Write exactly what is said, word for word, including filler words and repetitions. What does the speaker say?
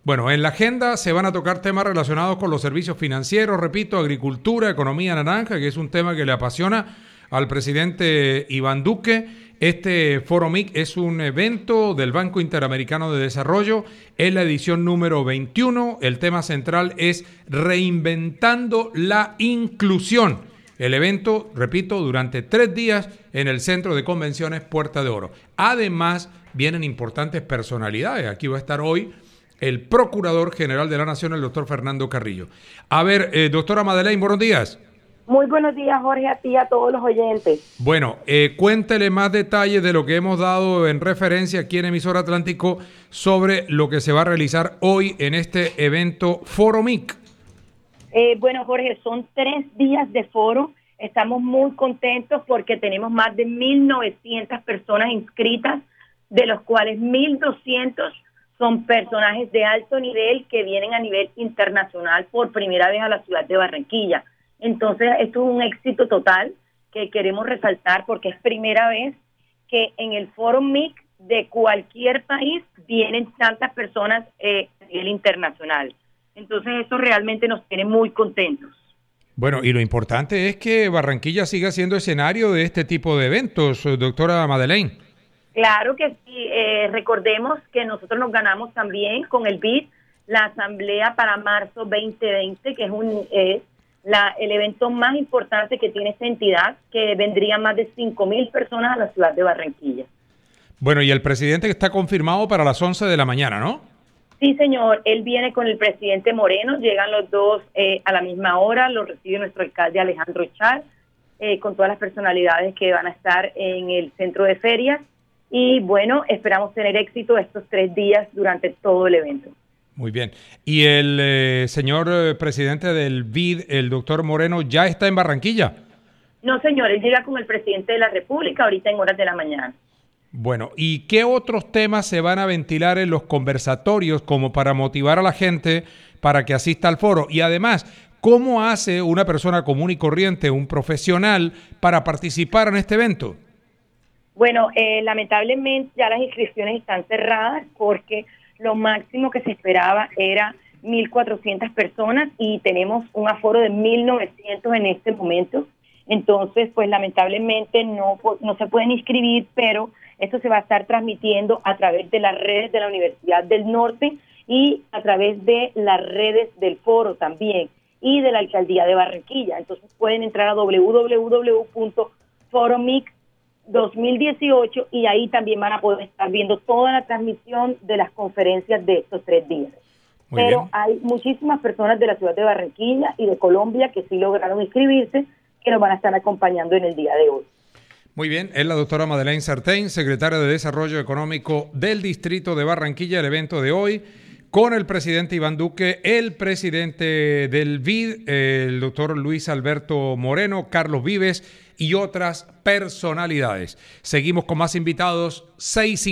Bueno, en la agenda se van a tocar temas relacionados con los servicios financieros, repito, agricultura, economía naranja, que es un tema que le apasiona al presidente Iván Duque. Este Foro M I C es un evento del Banco Interamericano de Desarrollo, es la edición número veintiuno. El tema central es Reinventando la Inclusión. El evento, repito, durante tres días en el Centro de Convenciones Puerta de Oro. Además, vienen importantes personalidades. Aquí va a estar hoy el Procurador General de la Nación, el doctor Fernando Carrillo. A ver, eh, doctora Madeleine, buenos días. Muy buenos días, Jorge, a ti y a todos los oyentes. Bueno, eh, cuéntele más detalles de lo que hemos dado en referencia aquí en Emisora Atlántico sobre lo que se va a realizar hoy en este evento Foro M I C. Eh, bueno, Jorge, son tres días de foro. Estamos muy contentos porque tenemos más de mil novecientas personas inscritas, de los cuales mil doscientos son personajes de alto nivel que vienen a nivel internacional por primera vez a la ciudad de Barranquilla. Entonces, esto es un éxito total que queremos resaltar porque es primera vez que en el Foro M I C de cualquier país vienen tantas personas eh, a nivel internacional. Entonces, eso realmente nos tiene muy contentos. Bueno, y lo importante es que Barranquilla siga siendo escenario de este tipo de eventos, doctora Madeleine. Claro que sí. Eh, recordemos que nosotros nos ganamos también con el B I D la asamblea para marzo veinte veinte, que es un eh, la, el evento más importante que tiene esta entidad, que vendrían más de cinco mil personas a la ciudad de Barranquilla. Bueno, y el presidente está confirmado para las once de la mañana, ¿no? Sí, señor. Él viene con el presidente Moreno, llegan los dos eh, a la misma hora, lo recibe nuestro alcalde Alejandro Char, eh, con todas las personalidades que van a estar en el centro de ferias. Y bueno, esperamos tener éxito estos tres días durante todo el evento. Muy bien. ¿Y el eh, señor eh, presidente del B I D, el doctor Moreno, ya está en Barranquilla? No, señor, él llega con el presidente de la República ahorita en horas de la mañana. Bueno, ¿y qué otros temas se van a ventilar en los conversatorios como para motivar a la gente para que asista al foro? Y además, ¿cómo hace una persona común y corriente, un profesional, para participar en este evento? Bueno, eh, lamentablemente ya las inscripciones están cerradas porque lo máximo que se esperaba era mil cuatrocientas personas y tenemos un aforo de mil novecientos en este momento. Entonces, pues lamentablemente no, no se pueden inscribir, pero esto se va a estar transmitiendo a través de las redes de la Universidad del Norte y a través de las redes del foro también y de la Alcaldía de Barranquilla. Entonces pueden entrar a doble u doble u doble u punto foromic dos mil dieciocho y ahí también van a poder estar viendo toda la transmisión de las conferencias de estos tres días. Muy Pero bien. Hay muchísimas personas de la ciudad de Barranquilla y de Colombia que sí lograron inscribirse, que nos van a estar acompañando en el día de hoy. Muy bien, es la doctora Madeleine Sartén, secretaria de Desarrollo Económico del Distrito de Barranquilla, el evento de hoy, con el presidente Iván Duque, el presidente del B I D, el doctor Luis Alberto Moreno, Carlos Vives y otras personalidades. Seguimos con más invitados. seis